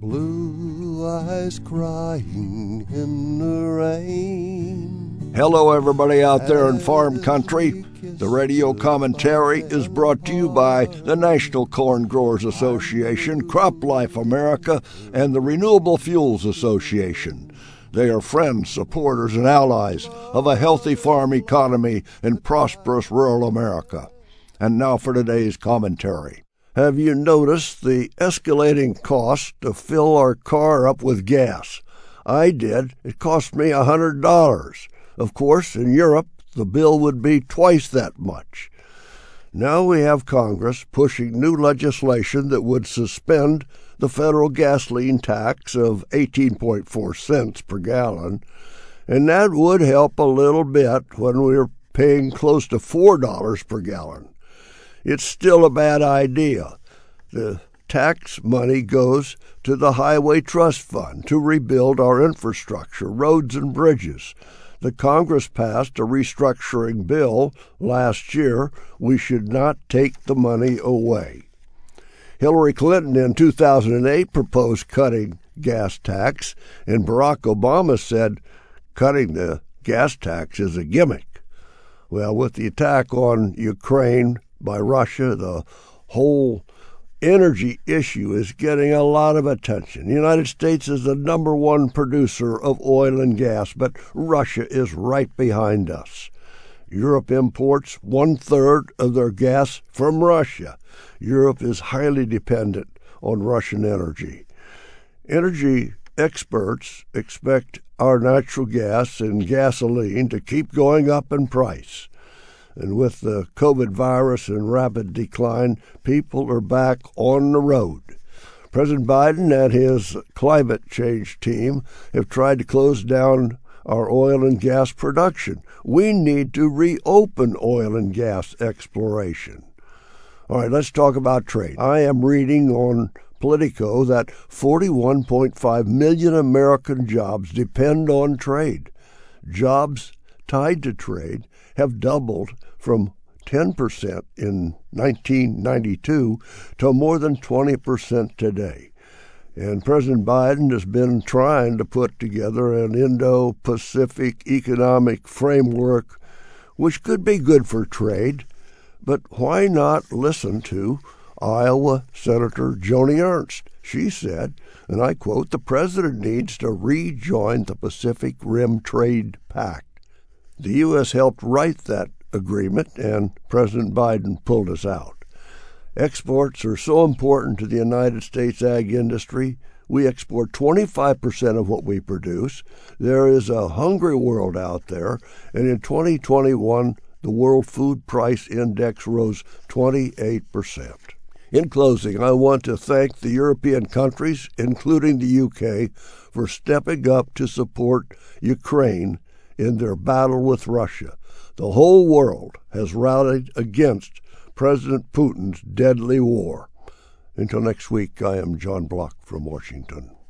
Blue eyes crying in the rain. Hello, everybody out there in farm country. The radio commentary is brought to you by the National Corn Growers Association, CropLife America, and the Renewable Fuels Association. They are friends, supporters, and allies of a healthy farm economy in prosperous rural America. And now for today's commentary. Have you noticed the escalating cost to fill our car up with gas? I did. It cost me $100. Of course, in Europe, the bill would be twice that much. Now we have Congress pushing new legislation that would suspend the federal gasoline tax of 18.4 cents per gallon, and that would help a little bit when we're paying close to $4 per gallon. It's still a bad idea. The tax money goes to the Highway Trust Fund to rebuild our infrastructure, roads and bridges. The Congress passed a restructuring bill last year. We should not take the money away. Hillary Clinton in 2008 proposed cutting gas tax, and Barack Obama said cutting the gas tax is a gimmick. Well, with the attack on Ukraine by Russia, the whole energy issue is getting a lot of attention. The United States is the number one producer of oil and gas, but Russia is right behind us. Europe imports 1/3 of their gas from Russia. Europe is highly dependent on Russian energy. Energy experts expect our natural gas and gasoline to keep going up in price. And with the COVID virus in rapid decline, people are back on the road. President Biden and his climate change team have tried to close down our oil and gas production. We need to reopen oil and gas exploration. All right, let's talk about trade. I am reading on Politico that 41.5 million American jobs depend on trade. Jobs tied to trade have doubled from 10% in 1992 to more than 20% today. And President Biden has been trying to put together an Indo-Pacific economic framework which could be good for trade. But why not listen to Iowa Senator Joni Ernst? She said, and I quote, "The president needs to rejoin the Pacific Rim Trade Pact." The U.S. helped write that agreement, and President Biden pulled us out. Exports are so important to the United States ag industry. We export 25% of what we produce. There is a hungry world out there, and in 2021, the World Food Price Index rose 28%. In closing, I want to thank the European countries, including the UK, for stepping up to support Ukraine in their battle with Russia. The whole world has rallied against President Putin's deadly war. Until next week, I am John Block from Washington.